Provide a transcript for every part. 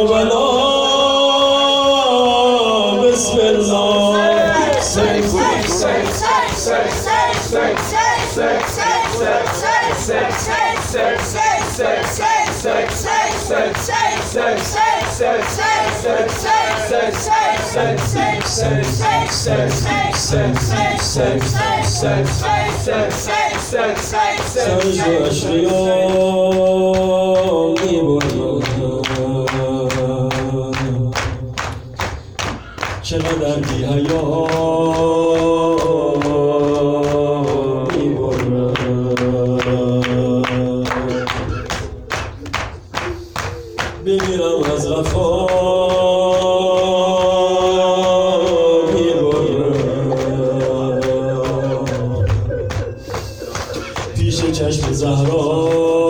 کربلا بسم الله سرج اشریان چقدر بی حیا بمیرم از غفا پیش چشم زهرا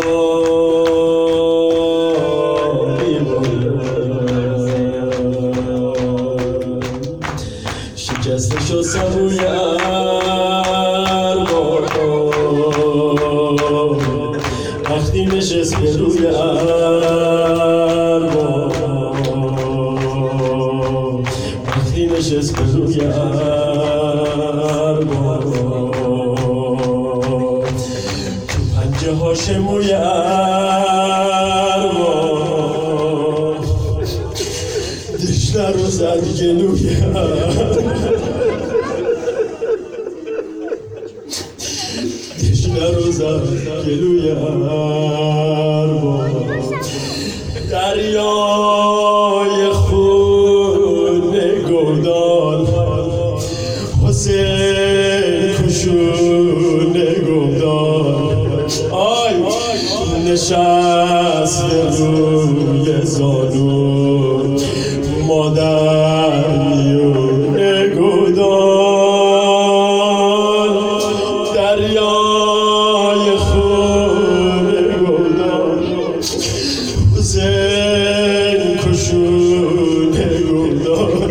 شکسته شد سبوی ارباب وقتی نشست به روی ارباب وقتی نشست به روی ارباب تو پنجه هاش موی ارباب دشنه رو زد گلوی دشنه رو زد گلوی ارباب دریای خون گودال حسین کشون گودال آی نشست روی زانو مادر میون گودال دریای خون گودال حسین کشون گودال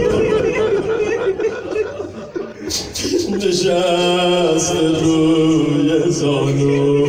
نشست روی زانو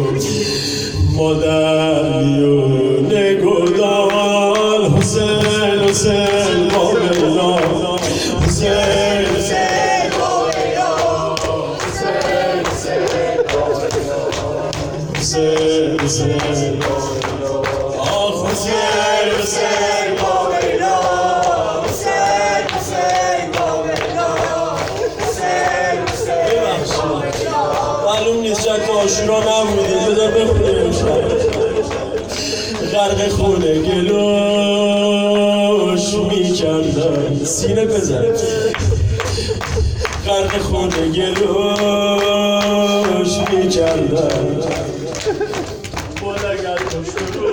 مادر میون گودال حسین حسین با بلا حسین حسین با بلا حسین حسین با بلا حسین حسین با بلا آخ حسین حسین با بلا حسین حسین با بلا حسین حسین با بلا معلوم نیست شک عاشورا نبودی بذار بخونیم غرق خونه گلوش میکردن سینه بزن غرق خونه گلوش میکردن بولگر کشتو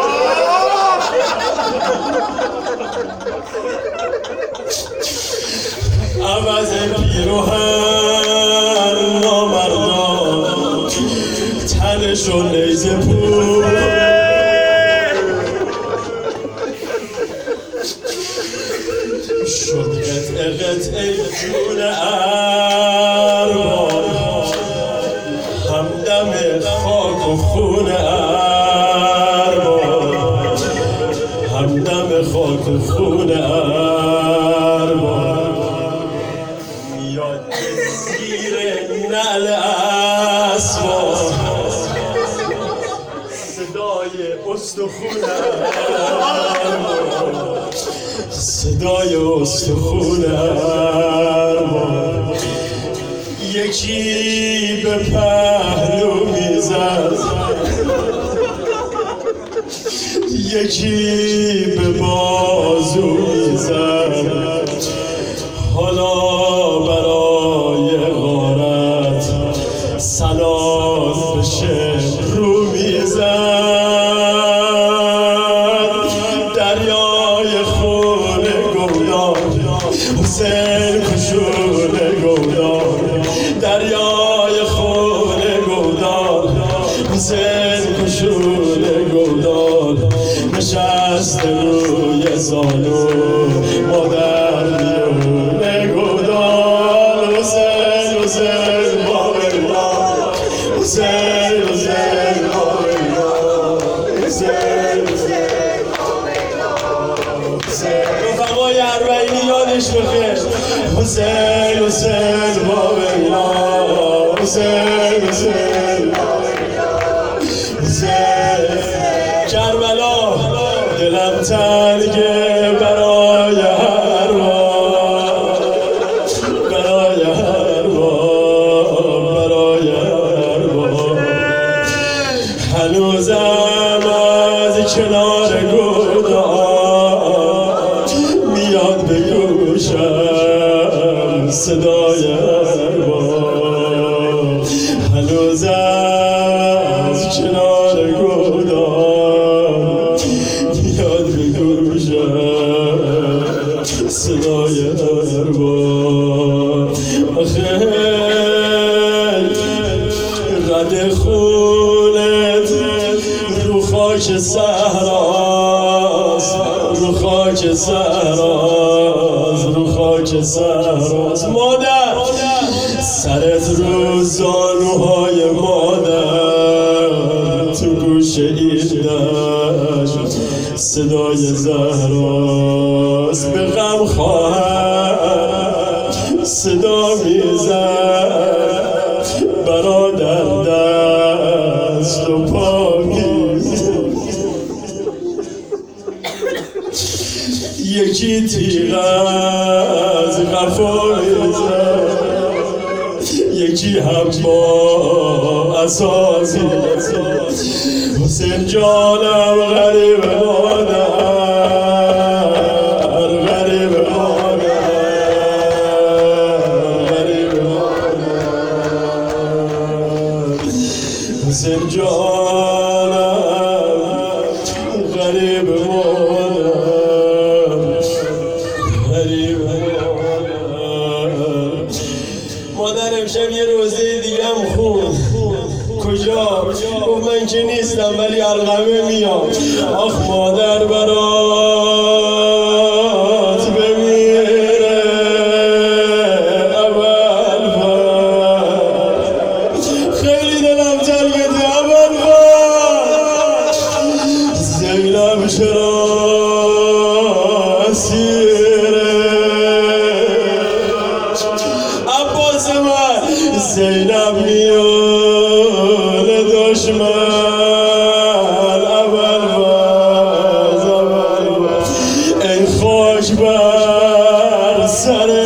عوض پیروهن نامردان تنشو نیزه پول شد قطعه قطعه جون ارباب همدم خاک و خون ارباب همدم خاک و خون ارباب میاد زیر نعل اسباب صدای استخون ارباب صدای استخون ارباب یکی به پهلو میزد یکی به بازو میزد حالا برای غارت سلام بشه رو میزد دریای خون گودال حسین کشون گودال دریای خون گودال حسین کشون گودال نشست روی زانو مادر میون گودال حسین حسین با بلا حسین حسین با بلا حسین حسین با بلا بخیر حسین حسین با بینا حسین حسین حسین کربلا دلم تنگه برای هر بار برای هر بار برای هر بار هنوزم از کنار گودال میاد به گوشم صدای هر بار هنوزم از کنار گودال میاد به گوشم صدای هر بار آخه رد خونت رو خاک صحراست رو خاک صحراست رو خاک صحراست مادر سرت رو زانوهای مادر تو گوش این دشت صدای زهراست به غم خواهر صدا میزد برادر دست و پا یکی تیغ از قفا میزد یکی هم با اساسی حسین جانم غریب مادر غریب مادر غریب مادر حسین جانم غریب مادر غریب مادر امشب یه روزه دیگه هم خون کجا؟ گفت من که نیستم ولی علقمه میام آخ مادر برات بمیره اول خیلی دلم تنگه اول زینب چرا اسیره عباس من زینب میان دشمن اول باز ای خاک بر سر